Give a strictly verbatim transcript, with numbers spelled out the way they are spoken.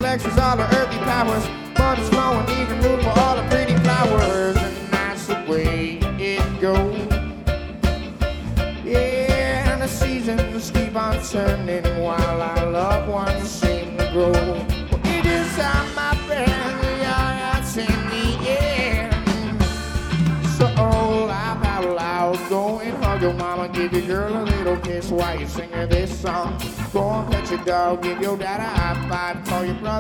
flexes all the earthly powers. Blood is flowing, even room for all the pretty flowers. And that's the way it goes. Yeah, and the seasons keep on turning while our loved ones seem to grow. Well, it is time, my friend, we are at in the end. So oh, laugh out loud, go and hug your mama, give your girl a little kiss while you sing her this song. Go and pet your dog, give your dad a high five, call your brother.